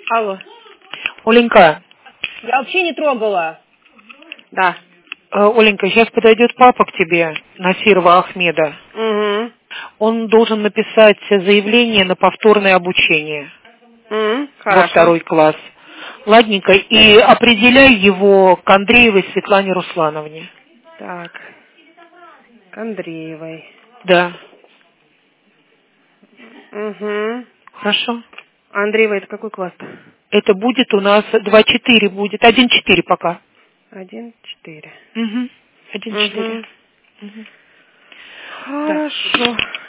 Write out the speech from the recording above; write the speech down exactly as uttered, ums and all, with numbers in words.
Алло. Оленька. Я вообще не трогала. Да. Оленька, сейчас подойдет папа к тебе, Насирова Ахмеда. Угу. Он должен написать заявление на повторное обучение. Угу. Во второй класс. Ладненько. И определяй его к Андреевой Светлане Руслановне. Так. К Андреевой. Да. Угу. Хорошо. Андреева это какой класс-то? Это будет у нас два четыре будет. один четыре пока. один четыре. Угу. один четыре. Угу. Хорошо.